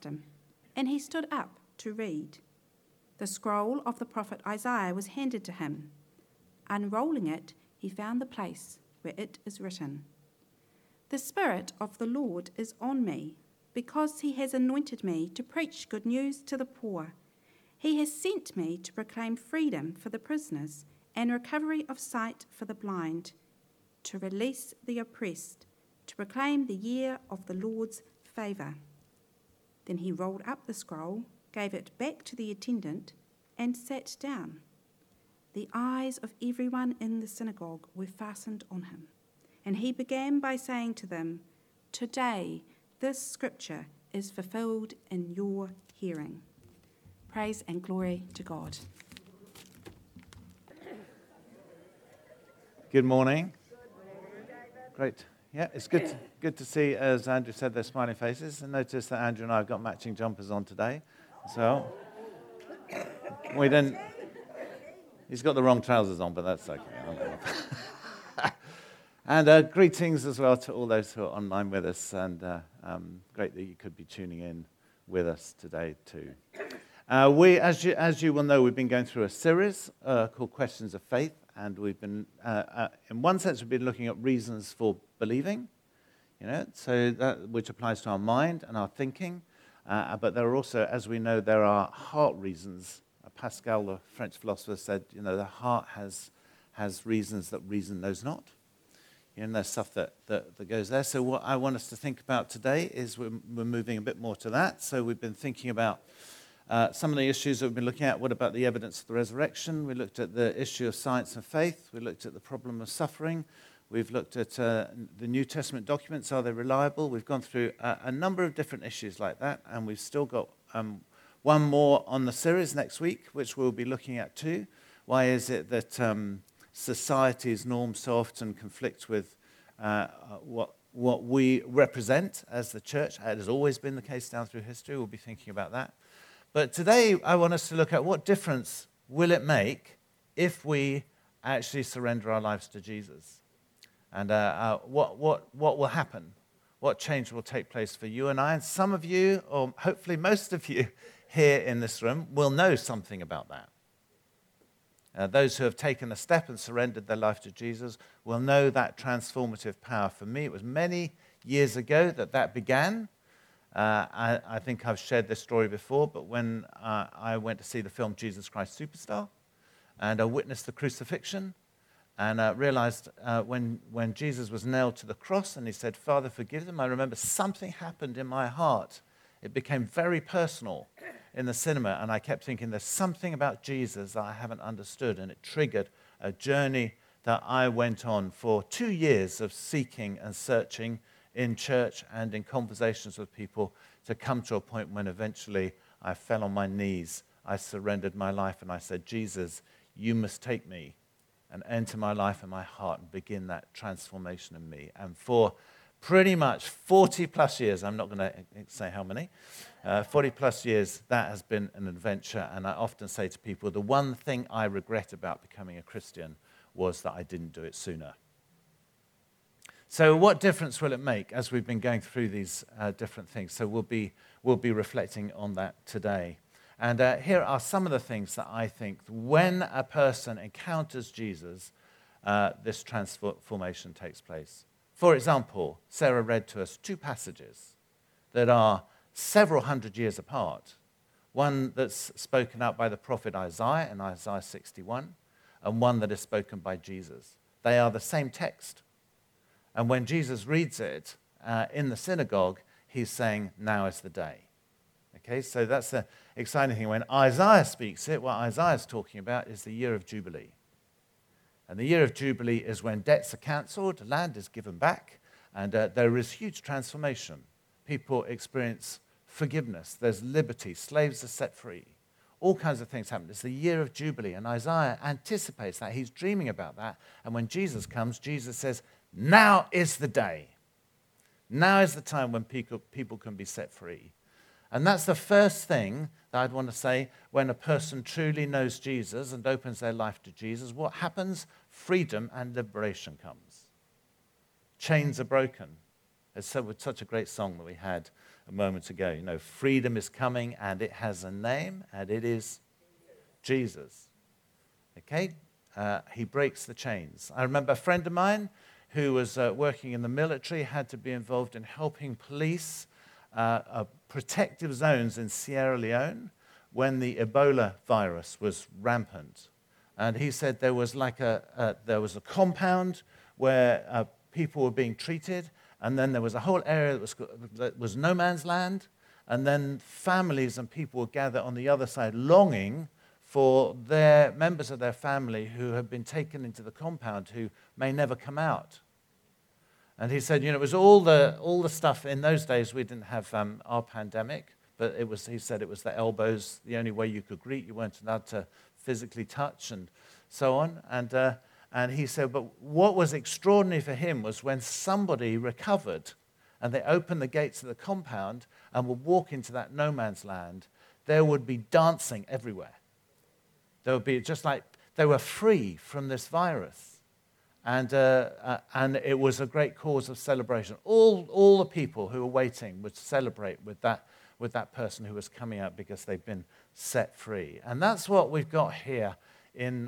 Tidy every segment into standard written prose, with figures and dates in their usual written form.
asked him, and he stood up to read. The scroll of the prophet Isaiah was handed to him. Unrolling it, he found the place where it is written, "The Spirit of the Lord is on me, because he has anointed me to preach good news to the poor. He has sent me to proclaim freedom for the prisoners and recovery of sight for the blind, to release the oppressed, to proclaim the year of the Lord's favour." Then he rolled up the scroll, gave it back to the attendant, and sat down. The eyes of everyone in the synagogue were fastened on him, and he began by saying to them, "Today this scripture is fulfilled in your hearing." Praise and glory to God. Good morning. Great. Yeah, it's good to see, as Andrew said, their smiling faces. And notice that Andrew and I have got matching jumpers on today. So we didn't. He's got the wrong trousers on, but that's okay. And greetings as well to all those who are online with us. And great that you could be tuning in with us today too. As you will know, we've been going through a series called Questions of Faith. And we've been, in one sense, we've been looking at reasons for believing, so that which applies to our mind and our thinking. But there are also, as we know, there are heart reasons. Pascal, the French philosopher, said, the heart has reasons that reason knows not. There's stuff that goes there. So what I want us to think about today is we're moving a bit more to that. So we've been thinking about some of the issues that we've been looking at. What about the evidence of the resurrection? We looked at the issue of science and faith. We looked at the problem of suffering. We've looked at the New Testament documents. Are they reliable? We've gone through a number of different issues like that, and we've still got one more on the series next week, which we'll be looking at too. Why is it that society's norms so often conflict with what we represent as the church? It has always been the case down through history. We'll be thinking about that. But today, I want us to look at what difference will it make if we actually surrender our lives to Jesus, and what will happen, what change will take place for you and I. And some of you, or hopefully most of you here in this room, will know something about that. Those who have taken a step and surrendered their life to Jesus will know that transformative power. For me, it was many years ago that began. I think I've shared this story before, but when I went to see the film Jesus Christ Superstar, and I witnessed the crucifixion, and realized when Jesus was nailed to the cross and he said, "Father, forgive them," I remember something happened in my heart. It became very personal in the cinema, and I kept thinking, there's something about Jesus that I haven't understood, and it triggered a journey that I went on for 2 years of seeking and searching in church and in conversations with people, to come to a point when eventually I fell on my knees, I surrendered my life, and I said, "Jesus, you must take me and enter my life and my heart and begin that transformation in me." And for pretty much 40 plus years, I'm not going to say how many, 40 plus years, that has been an adventure. And I often say to people, the one thing I regret about becoming a Christian was that I didn't do it sooner. So what difference will it make as we've been going through these different things? So we'll be reflecting on that today. And here are some of the things that I think when a person encounters Jesus, this transformation takes place. For example, Sarah read to us 2 passages that are several hundred years apart. One that's spoken out by the prophet Isaiah in Isaiah 61, and one that is spoken by Jesus. They are the same text. And when Jesus reads it in the synagogue, he's saying, "Now is the day." Okay, so that's the exciting thing. When Isaiah speaks it, what Isaiah is talking about is the year of Jubilee. And the year of Jubilee is when debts are cancelled, land is given back, and there is huge transformation. People experience forgiveness. There's liberty. Slaves are set free. All kinds of things happen. It's the year of Jubilee, and Isaiah anticipates that. He's dreaming about that. And when Jesus comes, Jesus says, "Now is the day. Now is the time when people can be set free." And that's the first thing that I'd want to say when a person truly knows Jesus and opens their life to Jesus. What happens? Freedom and liberation comes. Chains are broken. It's such a great song that we had a moment ago. You know, freedom is coming, and it has a name, and it is Jesus. Okay? He breaks the chains. I remember a friend of mine who was working in the military, had to be involved in helping police protective zones in Sierra Leone when the Ebola virus was rampant. And he said there was a compound where people were being treated, and then there was a whole area that was no man's land, and then families and people would gather on the other side longing for their members of their family who have been taken into the compound who may never come out. And he said, it was all the stuff in those days. We didn't have our pandemic, but he said it was the elbows, the only way you could greet. You weren't allowed to physically touch and so on. And he said, but what was extraordinary for him was when somebody recovered and they opened the gates of the compound and would walk into that no man's land, there would be dancing everywhere. There would be just like they were free from this virus. And it was a great cause of celebration. All the people who were waiting would celebrate with that person who was coming out because they've been set free. And that's what we've got here in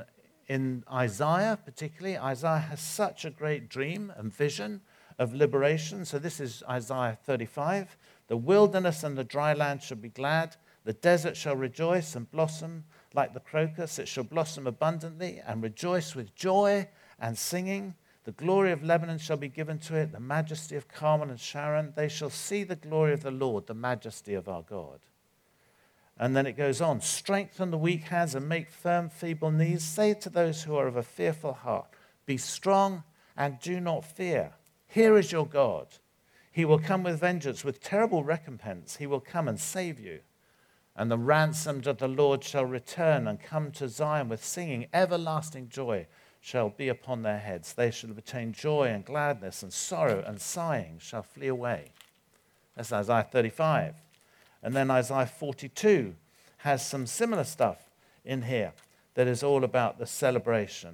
Isaiah particularly. Isaiah has such a great dream and vision of liberation. So this is Isaiah 35. The wilderness and the dry land shall be glad. The desert shall rejoice and blossom like the crocus. It shall blossom abundantly and rejoice with joy and singing. The glory of Lebanon shall be given to it, the majesty of Carmel and Sharon. They shall see the glory of the Lord, the majesty of our God. And then it goes on. Strengthen the weak hands and make firm feeble knees. Say to those who are of a fearful heart, be strong and do not fear. Here is your God. He will come with vengeance, with terrible recompense. He will come and save you. And the ransomed of the Lord shall return and come to Zion with singing. Everlasting joy shall be upon their heads. They shall obtain joy and gladness, and sorrow and sighing shall flee away. That's Isaiah 35. And then Isaiah 42 has some similar stuff in here that is all about the celebration.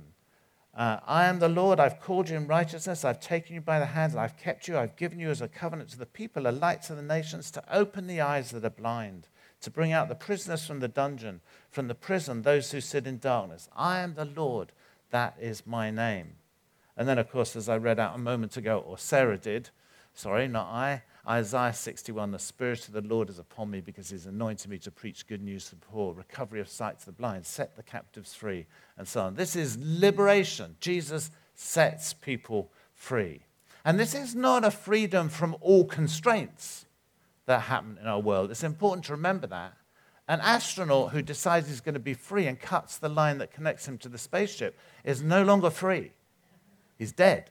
I am the Lord, I've called you in righteousness, I've taken you by the hand, I've kept you, I've given you as a covenant to the people, a light to the nations, to open the eyes that are blind, to bring out the prisoners from the dungeon, from the prison, those who sit in darkness. I am the Lord, that is my name. And then, of course, as I read out a moment ago, or Sarah did, sorry, not I, Isaiah 61, the Spirit of the Lord is upon me because he's anointed me to preach good news to the poor, recovery of sight to the blind, set the captives free, and so on. This is liberation. Jesus sets people free. And this is not a freedom from all constraints that happen in our world. It's important to remember that. An astronaut who decides he's going to be free and cuts the line that connects him to the spaceship is no longer free. He's dead.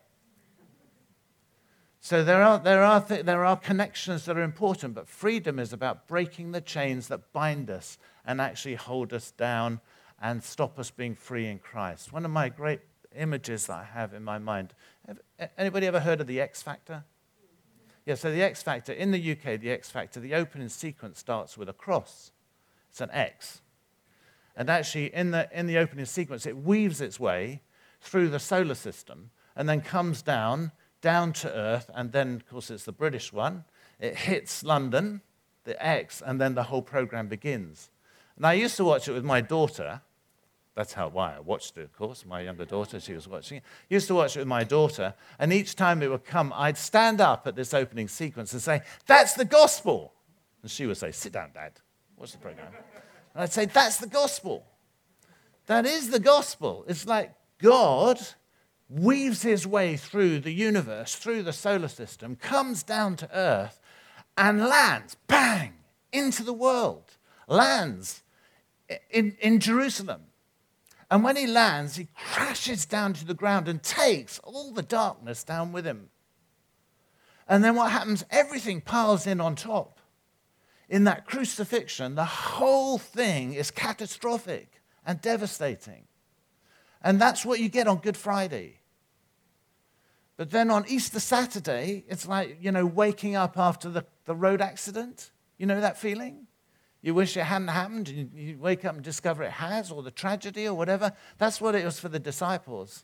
So there are connections that are important, but freedom is about breaking the chains that bind us and actually hold us down and stop us being free in Christ. One of my great images that I have in my mind. Anybody ever heard of the X Factor? Yeah, so the X Factor, in the UK, the X Factor, the opening sequence starts with a cross. It's an X. And actually, in the opening sequence, it weaves its way through the solar system and then comes down to Earth, and then, of course, it's the British one. It hits London, the X, and then the whole program begins. And I used to watch it with my daughter. That's why I watched it, of course. My younger daughter, she was watching it. Used to watch it with my daughter, and each time it would come, I'd stand up at this opening sequence and say, "That's the gospel." And she would say, "Sit down, Dad. What's the program?" And I'd say, "That's the gospel. That is the gospel." It's like God weaves his way through the universe, through the solar system, comes down to Earth, and lands, bang, into the world. Lands in Jerusalem. And when he lands, he crashes down to the ground and takes all the darkness down with him. And then what happens? Everything piles in on top. In that crucifixion, the whole thing is catastrophic and devastating. And that's what you get on Good Friday. But then on Easter Saturday, it's like, waking up after the road accident. You know that feeling? You wish it hadn't happened, and you wake up and discover it has, or the tragedy or whatever. That's what it was for the disciples.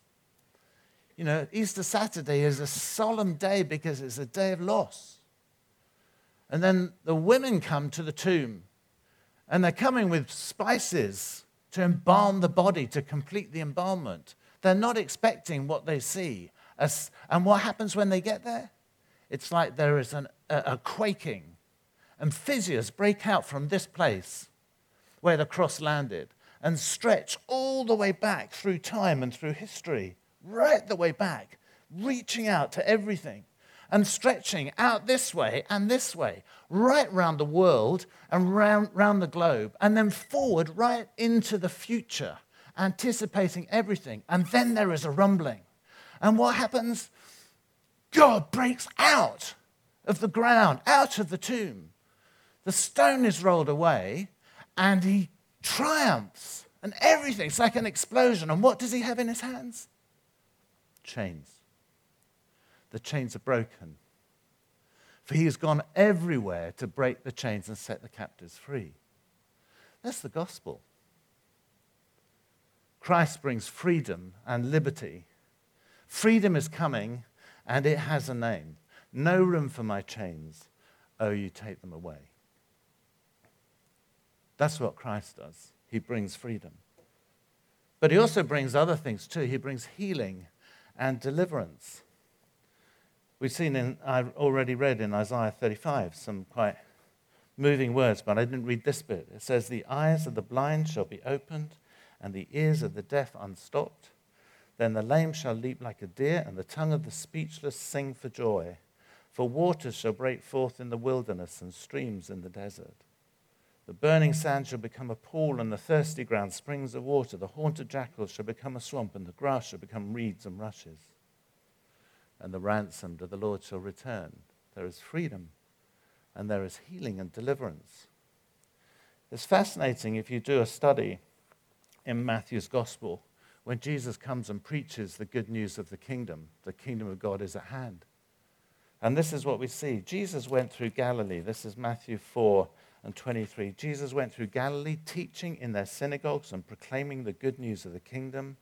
Easter Saturday is a solemn day because it's a day of loss. And then the women come to the tomb, and they're coming with spices to embalm the body, to complete the embalmment. They're not expecting what they see. And what happens when they get there? It's like there is a quaking, and fissures break out from this place where the cross landed and stretch all the way back through time and through history, right the way back, reaching out to everything and stretching out this way and this way, right round the world and round the globe, and then forward right into the future, anticipating everything. And then there is a rumbling. And what happens? God breaks out of the ground, out of the tomb. The stone is rolled away, and he triumphs. And everything, it's like an explosion. And what does he have in his hands? Chains. The chains are broken. For he has gone everywhere to break the chains and set the captives free. That's the gospel. Christ brings freedom and liberty. Freedom is coming, and it has a name. No room for my chains. Oh, you take them away. That's what Christ does. He brings freedom. But he also brings other things too. He brings healing and deliverance. We've seen I already read in Isaiah 35 some quite moving words, but I didn't read this bit. It says, the eyes of the blind shall be opened, and the ears of the deaf unstopped. Then the lame shall leap like a deer, and the tongue of the speechless sing for joy. For waters shall break forth in the wilderness, and streams in the desert. The burning sand shall become a pool, and the thirsty ground springs of water. The haunted jackals shall become a swamp, and the grass shall become reeds and rushes. And the ransomed of the Lord shall return. There is freedom, and there is healing and deliverance. It's fascinating if you do a study in Matthew's Gospel, when Jesus comes and preaches the good news of the kingdom of God is at hand. And this is what we see. Jesus went through Galilee. This is Matthew 4:23. Jesus went through Galilee, teaching in their synagogues and proclaiming the good news of the kingdom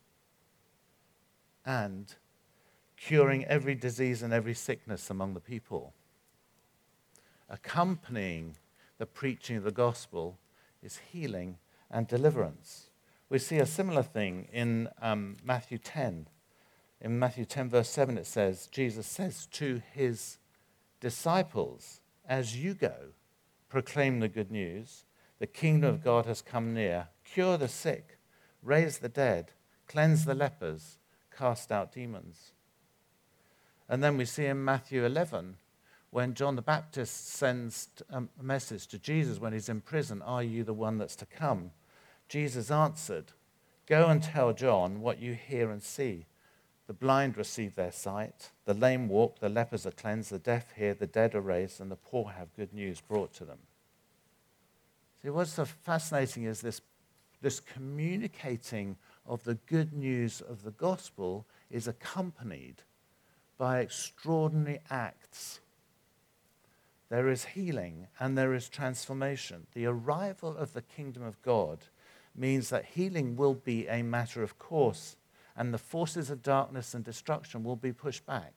and curing every disease and every sickness among the people. Accompanying the preaching of the gospel is healing and deliverance. We see a similar thing in Matthew 10. In Matthew 10, verse 7, it says, Jesus says to his disciples, as you go, proclaim the good news, the kingdom of God has come near, cure the sick, raise the dead, cleanse the lepers, cast out demons. And then we see in Matthew 11, when John the Baptist sends a message to Jesus when he's in prison, are you the one that's to come? Jesus answered, go and tell John what you hear and see. The blind receive their sight, the lame walk, the lepers are cleansed, the deaf hear, the dead are raised, and the poor have good news brought to them. See, what's so fascinating is this communicating of the good news of the gospel is accompanied by extraordinary acts. There is healing and there is transformation. The arrival of the kingdom of God means that healing will be a matter of course, and the forces of darkness and destruction will be pushed back.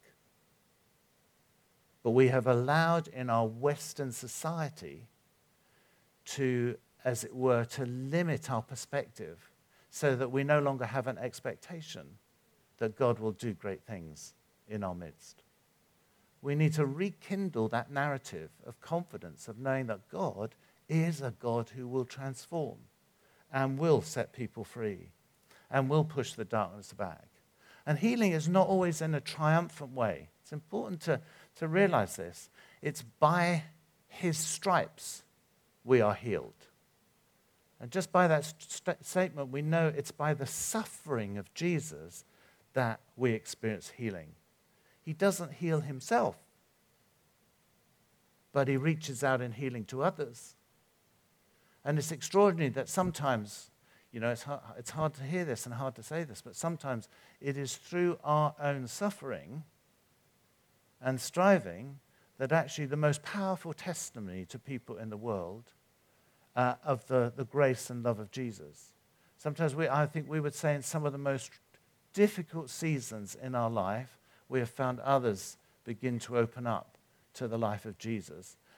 But we have allowed in our Western society to, as it were, to limit our perspective so that we no longer have an expectation that God will do great things in our midst. We need to rekindle that narrative of confidence, of knowing that God is a God who will transform and will set people free and will push the darkness back. And healing is not always in a triumphant way. It's important to realize this. It's by his stripes we are healed. And just by that statement, we know it's by the suffering of Jesus that we experience healing. He doesn't heal himself, but he reaches out in healing to others. And it's extraordinary that sometimes, it's hard to hear this and hard to say this, but sometimes it is through our own suffering and striving that actually the most powerful testimony to people in the world of the grace and love of Jesus. Sometimes I think we would say in some of the most difficult seasons in our life, we have found others begin to open up to the life of Jesus.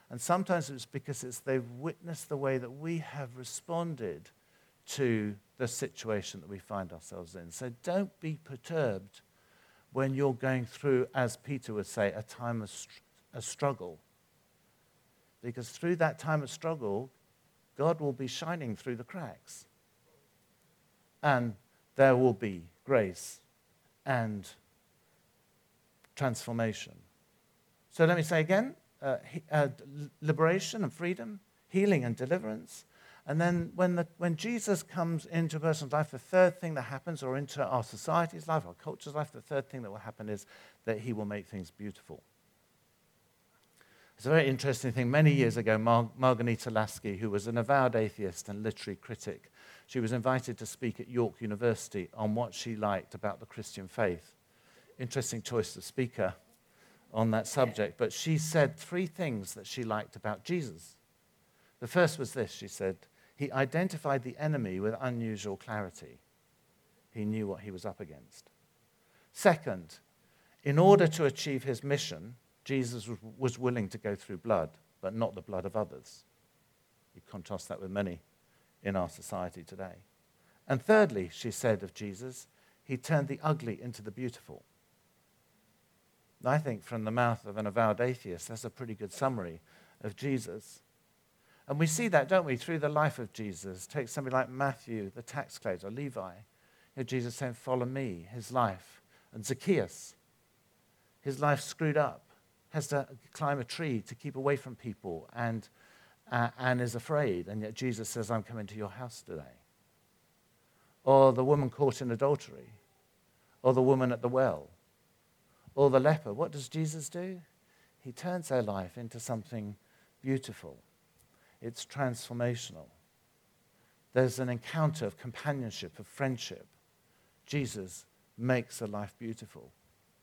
And sometimes it's because they've witnessed the way that we have responded to the situation that we find ourselves in. So don't be perturbed when you're going through, as Peter would say, a time of struggle. Because through that time of struggle, God will be shining through the cracks. And there will be grace and transformation. So let me say again, liberation and freedom, healing and deliverance. And then when Jesus comes into a person's life, the third thing that happens, or into our society's life, our culture's life, the third thing that will happen is that he will make things beautiful. It's a very interesting thing. Many years ago, Margarita Lasky, who was an avowed atheist and literary critic, she was invited to speak at York University on what she liked about the Christian faith. Interesting choice of speaker on that subject. But she said 3 things that she liked about Jesus. The first was this, she said, he identified the enemy with unusual clarity. He knew what he was up against. Second, in order to achieve his mission, Jesus was willing to go through blood, but not the blood of others. You contrast that with many in our society today. And thirdly, she said of Jesus, he turned the ugly into the beautiful. I think from the mouth of an avowed atheist, that's a pretty good summary of Jesus. And we see that, don't we, through the life of Jesus. Take somebody like Matthew, the tax collector, or Levi. Jesus saying, follow me, his life. And Zacchaeus, his life screwed up, has to climb a tree to keep away from people and is afraid. And yet Jesus says, I'm coming to your house today. Or the woman caught in adultery. Or the woman at the well. Or the leper. What does Jesus do? He turns their life into something beautiful. It's transformational. There's an encounter of companionship, of friendship. Jesus makes a life beautiful.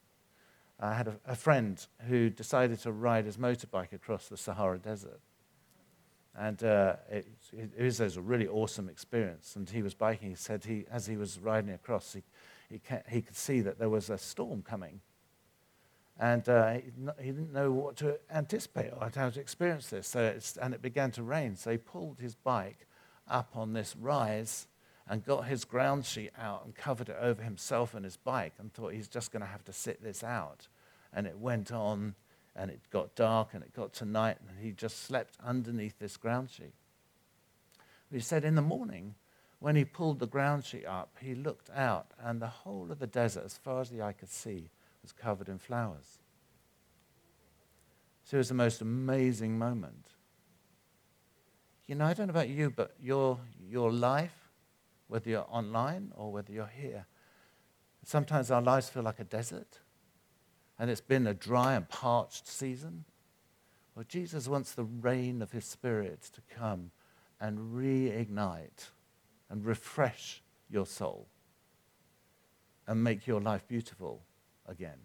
I had a friend who decided to ride his motorbike across the Sahara Desert. And it was a really awesome experience. And he was biking. He said as he was riding across, he could see that there was a storm coming. And he didn't know what to anticipate or how to experience this. And it began to rain. So he pulled his bike up on this rise and got his ground sheet out and covered it over himself and his bike and thought he's just going to have to sit this out. And it went on, and it got dark, and it got to night, and he just slept underneath this ground sheet. He said in the morning, when he pulled the ground sheet up, he looked out, and the whole of the desert, as far as the eye could see, was covered in flowers. So it was the most amazing moment. You know, I don't know about you, but your life, whether you're online or whether you're here, sometimes our lives feel like a desert, and it's been a dry and parched season. Well, Jesus wants the rain of his Spirit to come and reignite and refresh your soul and make your life beautiful again.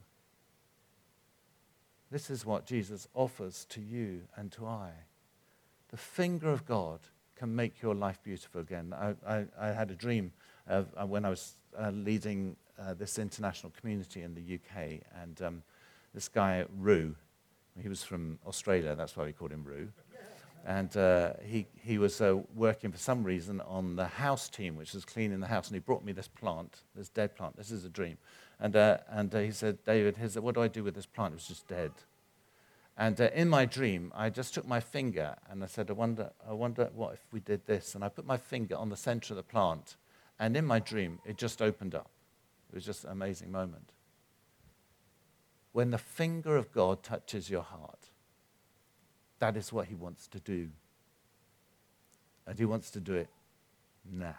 This is what Jesus offers to you and to I. The finger of God can make your life beautiful again. I had a dream of when I was leading this international community in the UK, and this guy, Roo, he was from Australia, that's why we called him Roo, and he was working for some reason on the house team, which was cleaning the house, and he brought me this plant, this dead plant. This is a dream. And he said, David, what do I do with this plant? It was just dead. And in my dream, I just took my finger and I said, I wonder what if we did this. And I put my finger on the center of the plant. And in my dream, it just opened up. It was just an amazing moment. When the finger of God touches your heart, that is what he wants to do. And he wants to do it now.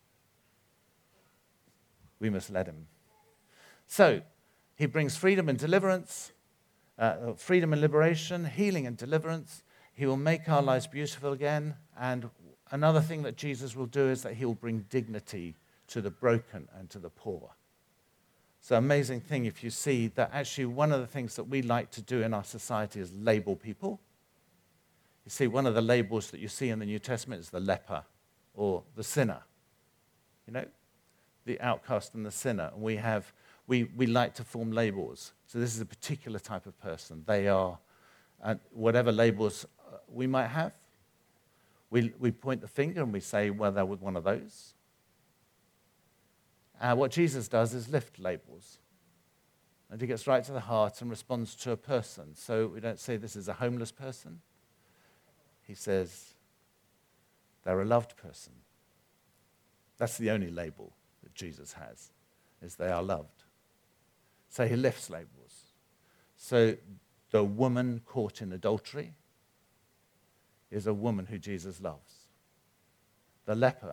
We must let him. So, he brings freedom and deliverance, freedom and liberation, healing and deliverance. He will make our lives beautiful again. And another thing that Jesus will do is that he will bring dignity to the broken and to the poor. It's an amazing thing if you see that actually one of the things that we like to do in our society is label people. You see, one of the labels that you see in the New Testament is the leper or the sinner. You know, the outcast and the sinner. And we like to form labels. So this is a particular type of person. They are, whatever labels we might have. We point the finger and we say, well, they're one of those. What Jesus does is lift labels. And he gets right to the heart and responds to a person. So we don't say this is a homeless person. He says, they're a loved person. That's the only label that Jesus has, is they are loved. So he lifts labels. So the woman caught in adultery is a woman who Jesus loves. The leper,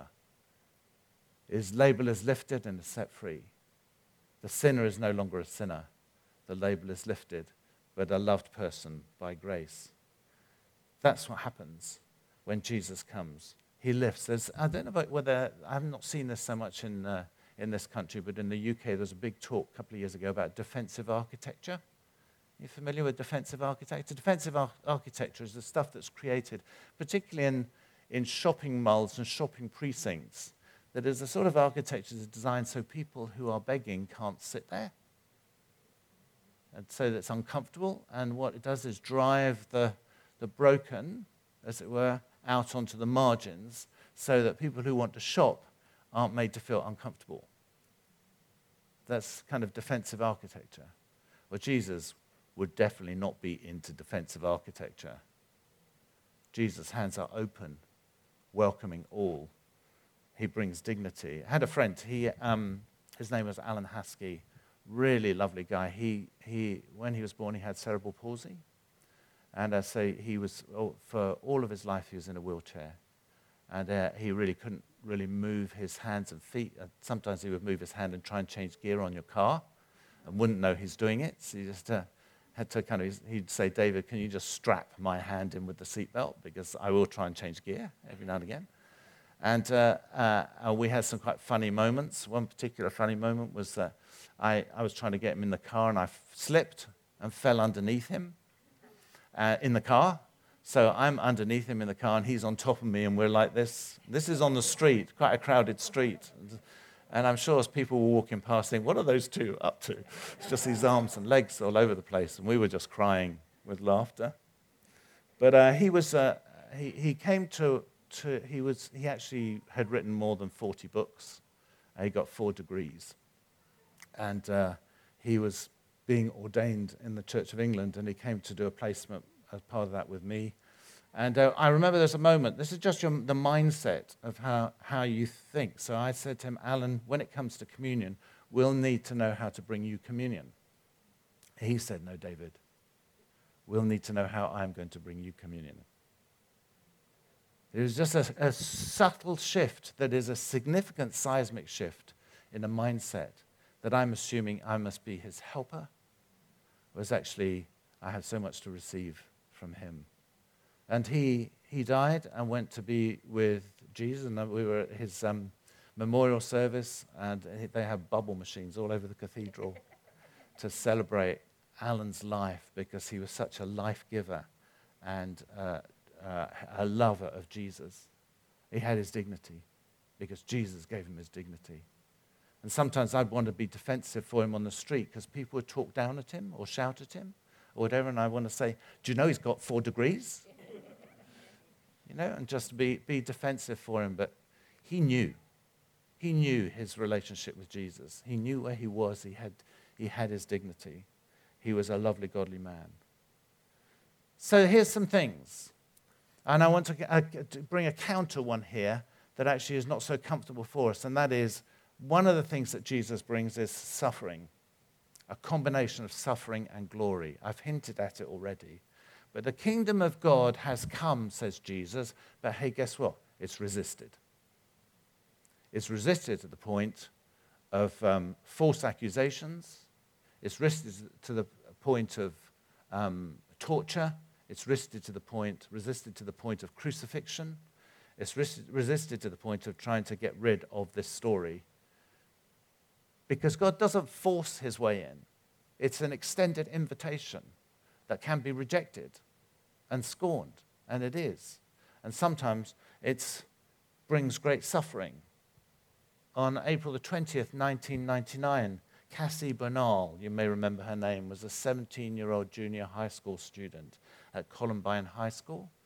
his label is lifted and is set free. The sinner is no longer a sinner. The label is lifted, but a loved person by grace. That's what happens when Jesus comes. He lifts. I don't know about whether, I've not seen this so much in this country, but in the UK there was a big talk a couple of years ago about defensive architecture. Are you familiar with defensive architecture? Defensive architecture is the stuff that's created, particularly in shopping malls and shopping precincts, that is the sort of architecture that's designed so people who are begging can't sit there. And so that's uncomfortable, and what it does is drive the broken, as it were, out onto the margins so that people who want to shop aren't made to feel uncomfortable. That's kind of defensive architecture. Well, Jesus would definitely not be into defensive architecture. Jesus' hands are open, welcoming all. He brings dignity. I had a friend, his name was Alan Haskey, really lovely guy. When he was born, he had cerebral palsy. And so he was, for all of his life, he was in a wheelchair. And he really couldn't really move his hands and feet. Sometimes he would move his hand and try and change gear on your car and wouldn't know he's doing it. So he just had to he'd say, David, can you just strap my hand in with the seatbelt? Because I will try and change gear every now and again. And we had some quite funny moments. One particular funny moment was that I was trying to get him in the car and I slipped and fell underneath him in the car. So I'm underneath him in the car and he's on top of me and we're like this. This is on the street, quite a crowded street. And I'm sure as people were walking past saying, what are those two up to? It's just these arms and legs all over the place. And we were just crying with laughter. But he came to he actually had written more than 40 books. He got 4 degrees. And he was being ordained in the Church of England, and he came to do a placement as part of that with me. And I remember there's a moment, this is just the mindset of how you think. So I said to him, Alan, when it comes to communion, we'll need to know how to bring you communion. He said, no, David, we'll need to know how I'm going to bring you communion. It was just a subtle shift that is a significant seismic shift in a mindset that I'm assuming I must be his helper, whereas actually I have so much to receive from him. And he died and went to be with Jesus, and we were at his memorial service, and they have bubble machines all over the cathedral to celebrate Alan's life because he was such a life giver and a lover of Jesus. He had his dignity because Jesus gave him his dignity. And sometimes I'd want to be defensive for him on the street because people would talk down at him or shout at him or whatever, and I want to say, do you know he's got 4 degrees? And just be defensive for him. But he knew his relationship with Jesus. He knew where he was. He had his dignity. He was a lovely, godly man. So here's some things. And I want to bring a counter one here that actually is not so comfortable for us, and that is one of the things that Jesus brings is suffering, a combination of suffering and glory. I've hinted at it already. But the kingdom of God has come, says Jesus, but hey, guess what? It's resisted. It's resisted to the point of false accusations. It's resisted to the point of torture. It's resisted to the point of crucifixion. It's resisted to the point of trying to get rid of this story. Because God doesn't force his way in. It's an extended invitation that can be rejected and scorned, and it is. And sometimes it brings great suffering. On April the 20th, 1999, Cassie Bernal, you may remember her name, was a 17-year-old junior high school student at Columbine High School.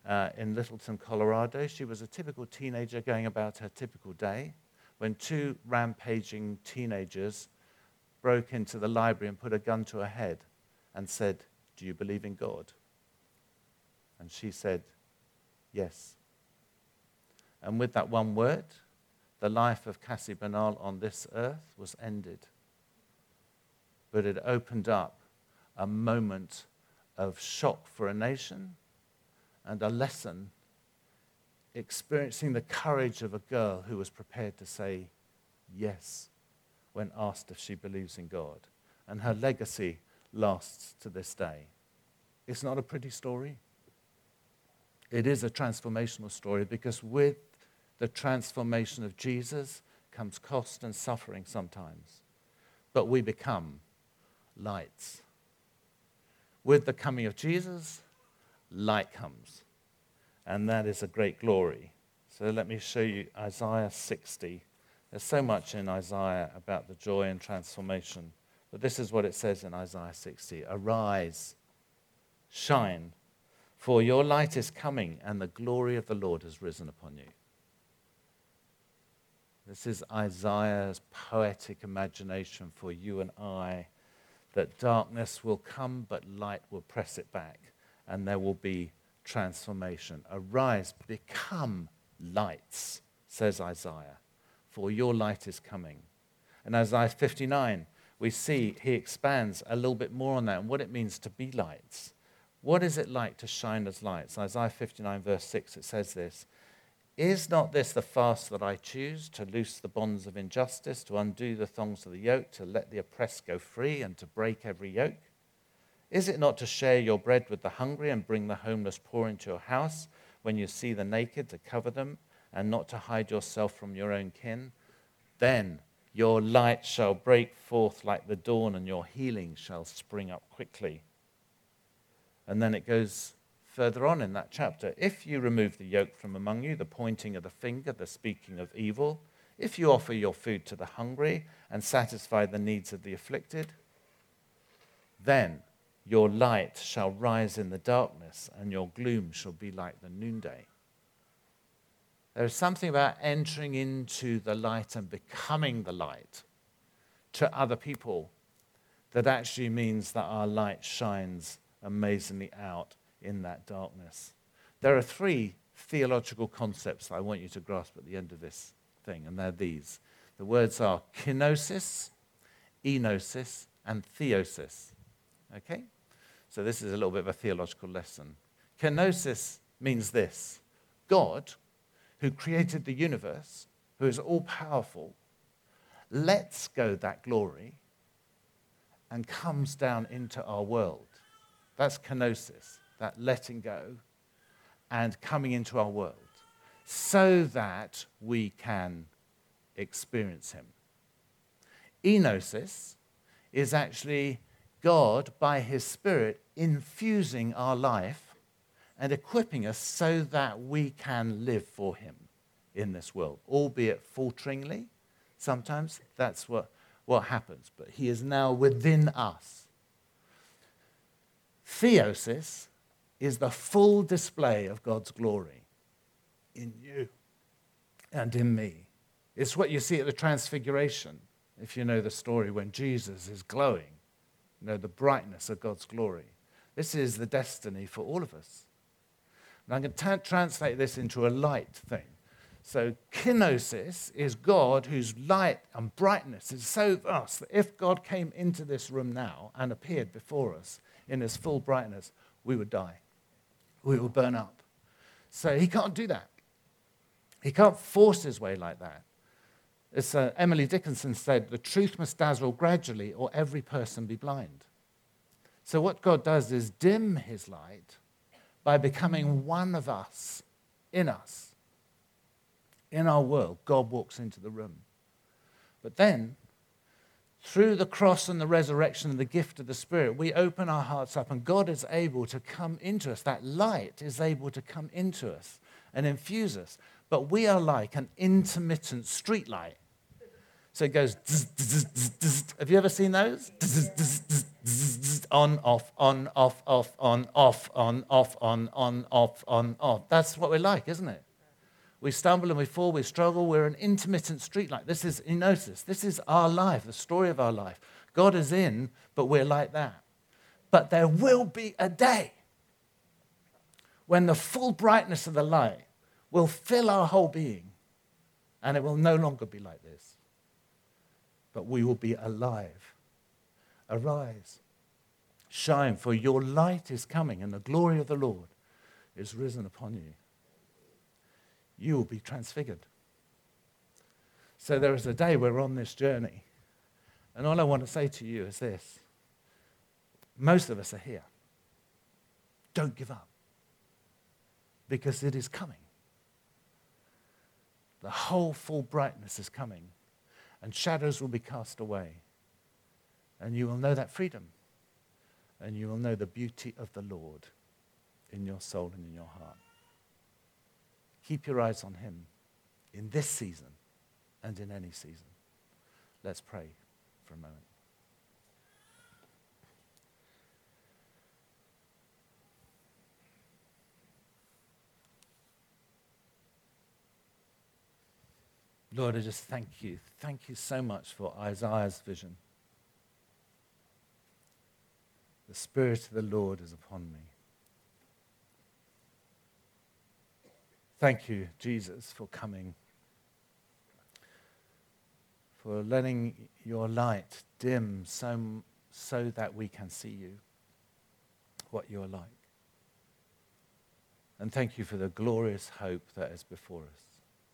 in Littleton, Colorado. She was a typical teenager going about her typical day when two rampaging teenagers broke into the library and put a gun to her head and said, "Do you believe in God?" And she said, "Yes." And with that one word, the life of Cassie Bernal on this earth was ended. But it opened up a moment of shock for a nation and a lesson, experiencing the courage of a girl who was prepared to say yes when asked if she believes in God. And her legacy lasts to this day. It's not a pretty story. It is a transformational story, because with the transformation of Jesus comes cost and suffering sometimes. But we become lights. With the coming of Jesus, light comes. And that is a great glory. So let me show you Isaiah 60. There's so much in Isaiah about the joy and transformation. But this is what it says in Isaiah 60. "Arise, shine, for your light is coming, and the glory of the Lord has risen upon you." This is Isaiah's poetic imagination for you and I, that darkness will come, but light will press it back, and there will be transformation. "Arise, become lights," says Isaiah, "for your light is coming." In Isaiah 59, we see he expands a little bit more on that and what it means to be lights. What is it like to shine as lights? Isaiah 59, verse 6, it says this: "Is not this the fast that I choose, to loose the bonds of injustice, to undo the thongs of the yoke, to let the oppressed go free, and to break every yoke? Is it not to share your bread with the hungry and bring the homeless poor into your house, when you see the naked, to cover them, and not to hide yourself from your own kin? Then your light shall break forth like the dawn, and your healing shall spring up quickly." And then it goes further on in that chapter. "If you remove the yoke from among you, the pointing of the finger, the speaking of evil, if you offer your food to the hungry and satisfy the needs of the afflicted, then your light shall rise in the darkness, and your gloom shall be like the noonday." There is something about entering into the light and becoming the light to other people that actually means that our light shines amazingly out in that darkness. There are three theological concepts that I want you to grasp at the end of this thing, and they're these. The words are kenosis, enosis, and theosis. Okay? So this is a little bit of a theological lesson. Kenosis means this: God, who created the universe, who is all-powerful, lets go that glory and comes down into our world. That's kenosis, that letting go and coming into our world, so that we can experience him. Enosis is actually God, by his Spirit, infusing our life and equipping us so that we can live for him in this world, albeit falteringly. Sometimes that's what happens, but he is now within us. Theosis is the full display of God's glory in you and in me. It's what you see at the Transfiguration, if you know the story, when Jesus is glowing, the brightness of God's glory. This is the destiny for all of us. And I'm going to translate this into a light thing. So kenosis is God whose light and brightness is so vast that if God came into this room now and appeared before us in his full brightness, we would die. We would burn up. So he can't do that. He can't force his way like that. It's, Emily Dickinson said, "The truth must dazzle gradually or every person be blind." So what God does is dim his light by becoming one of us, in us. In our world, God walks into the room. But then, through the cross and the resurrection and the gift of the Spirit, we open our hearts up and God is able to come into us. That light is able to come into us and infuse us. But we are like an intermittent street light. So it goes, zzz, zzz, zzz, zzz. Have you ever seen those? Zzz, zzz, zzz, zzz, on, off, on, off, off, on, off, on, off, on, off, on, off. That's what we're like, isn't it? We stumble and we fall, we struggle. We're an intermittent street light. This is, you notice, this is our life, the story of our life. God is in, but we're like that. But there will be a day when the full brightness of the light will fill our whole being, and it will no longer be like this. But we will be alive. Arise, shine, for your light is coming, and the glory of the Lord is risen upon you. You will be transfigured. So there is a day we're on this journey. And all I want to say to you is this. Most of us are here. Don't give up. Because it is coming. The whole full brightness is coming. And shadows will be cast away. And you will know that freedom. And you will know the beauty of the Lord in your soul and in your heart. Keep your eyes on him in this season and in any season. Let's pray for a moment. Lord, I just thank you. Thank you so much for Isaiah's vision. The Spirit of the Lord is upon me. Thank you, Jesus, for coming, for letting your light dim so that we can see you, what you're like. And thank you for the glorious hope that is before us.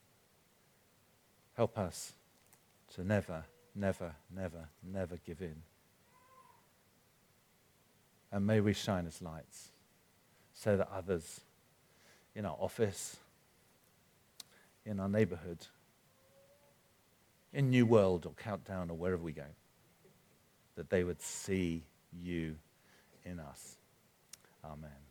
Help us to never, never, never, never give in. And may we shine as lights so that others in our office, in our neighborhood, in New World or Countdown or wherever we go, that they would see you in us. Amen.